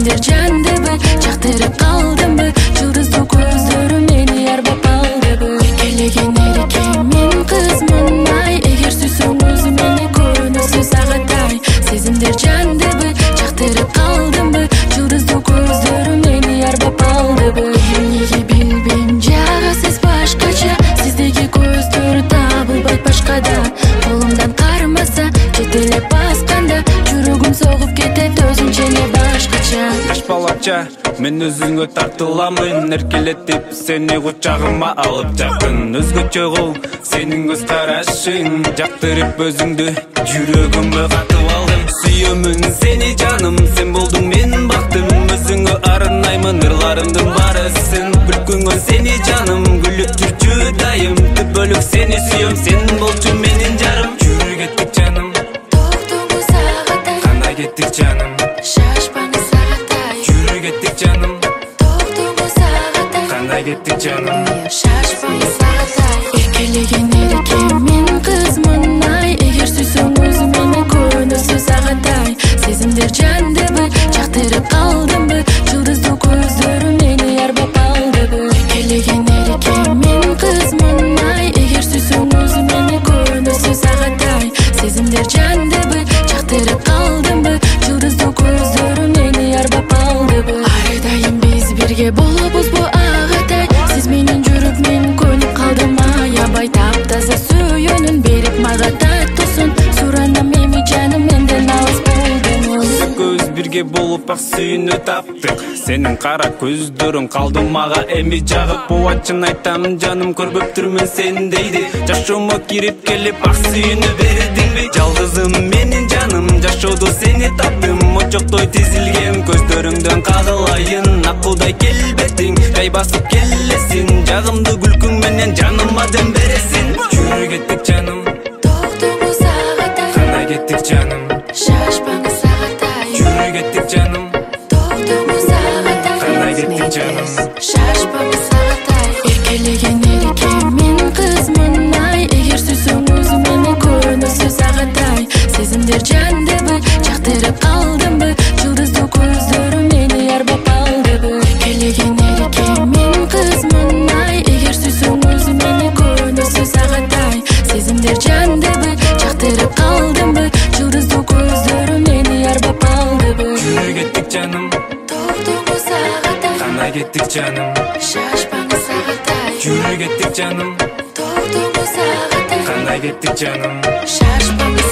сезимдер жандыбы, жактырып калдымбы, жылдыздуу көздөрү мени арбап алдыбы. Эркелеген эреке мен кызмын ай, эгер сүйсөң өзү мени көрүнөсүз агатай. Сезимдер жандыбы, жактырып калдымбы, жылдыздуу көздөрү мени арбап алдыбы. Эмнеге билбейм, жагы сиз башкача, сиздеги көздөр табылбайт башкада. Колумдан кармаса, жетелеп басканда, жүрөгүм согуп кетет өзүнчө эле башкача. Жаш балача, мен өзүңө тартыламын, эркелетип сени кучагыма алып жакын. Өзгөчө кыл сенин көз карашың, жактырып өзүңдү жүрөгүмө катып алдым. Сүйөмүн сени жаным, сен болдуң менин бактым, өзүңө арнаймын ырларымдын баарысын. Күлкүңө сени жаным, күлүп жүрчү дайым, түпөлүк сени сүйөм, сен болчу менин жарым. Жүрүп кеттик жаным, Токтоңуз агатай, кандай кеттик жаным, шашпаңыз агатай. жүрүп кеттик жаным, Токтоңуз агатай, кандай кеттик жаным. шашпаңыз агатай. Эркелеген эреке мен кызмын ай, эгер сүйсөң өзү мени көрүнөсүз агатай. Сезимдер жандыбы, жактырып калдымбы, жылдыздуу көздөрү мени арбап алдыбы. Эркелеген эреке мен кызмын ай, эгер сүйсөң өзү мени көрүнөсүз агатай. Сезимдер жандыбы, жактырып калдымбы, жылдыздуу көздөрү мени арбап алдыбы. Ар дайым биз бирге болобузбу агатай, сиз менен жүрүп мен көнүп калдым аябай. Таптаза сүйүүнүн берип мага таттуусун, суранам эми жаным менден алыс болдуңуз. Көз бирге болуп ак сүйүүнү таптык, сенин кара көздөрүң калды мага эми жагып. Буачын айтам жаным, көрбөптүрмүн сени дейди, жашоомо кирип келип ак сүйүүнү бердиңби? Жалгызым менин жаным, жашоодо сени таптым, очоктой тизилген көздөрүңдөн кагылайын. Акылдай келбетиң, жай басып келесиң, жагымды күлкүң менен жаныма дем бересиң. Жүрүп кеттик жаным, Токтоңуз агатай, кандай кеттик жаным, шашпаңыз агатай. жүрүп кеттик жаным, Токтоңуз агатай, кандай кеттик жаным. шашпаңыз агатай. Эркелеген эреке мен кызмын ай, эгер сүйсөң өзү мени көрүнөсүз агатай. Сезимдер жандыбы, жактырып калдымбы, жылдыздуу көздөрү мени арбап алдыбы. Эркелеген эреке мен кызмын ай, эгер сүйсөң өзү мени көрүнөсүз агатай. Сезимдер жандыбы, жактырып калдымбы, жылдыздуу көздөрү мени арбап алдыбы. Жүрүп кеттик жаным, Токтоңуз агатай, кандай кеттик жаным, шашпаңыз агатай. жүрүп кеттик жаным, Токтоңуз агатай, кандай кеттик жаным. шашпаңыз